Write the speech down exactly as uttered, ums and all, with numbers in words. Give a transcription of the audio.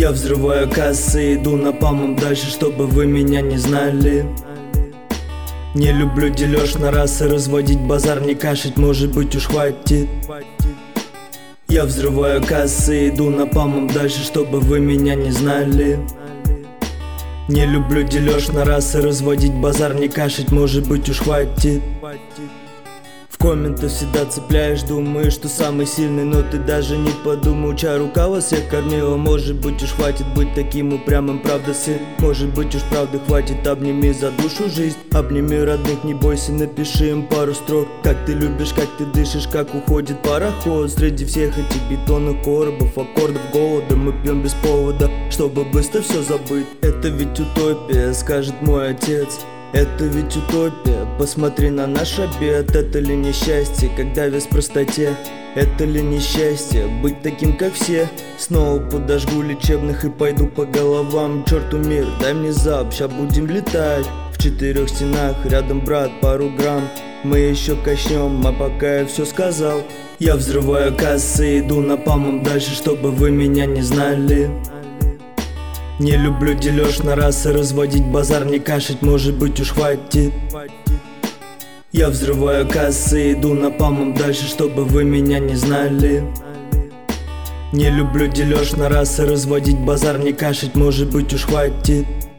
Я взрываю кассы, иду напалмом дальше, чтобы вы меня не знали. Не люблю дележ на расы, разводить базар, не кашить, может быть уж хватит. Я взрываю кассы, иду напалмом дальше, чтобы вы меня не знали. Не люблю дележ на расы, разводить базар, не кашить, может быть уж хватит. В комментах всегда цепляешь, думаешь, что самый сильный, но ты даже не подумал, чья рука вас всех кормила. Может быть уж хватит быть таким упрямым, правда сын. Может быть уж правды хватит, обними за душу жизнь. Обними родных, не бойся, напиши им пару строк. Как ты любишь, как ты дышишь, как уходит пароход. Среди всех этих бетонных коробов, аккордов голода мы пьем без повода, чтобы быстро все забыть. Это ведь утопия, скажет мой отец. Это ведь утопия, посмотри на наш обед. Это ли не счастье, когда вес в простоте? Это ли не счастье, быть таким как все? Снова подожгу лечебных и пойду по головам. Черту мир, дай мне зап, ща будем летать. В четырех стенах, рядом брат, пару грамм. Мы еще качнем, а пока я все сказал. Я взрываю кассы, иду напалмом дальше, чтобы вы меня не знали. Не люблю дележ на расы, разводить базар, не кашить, может быть уж хватит. Я взрываю кассы, иду напалмом дальше, чтобы вы меня не знали. Не люблю дележ на расы, разводить базар, не кашить, может быть уж хватит.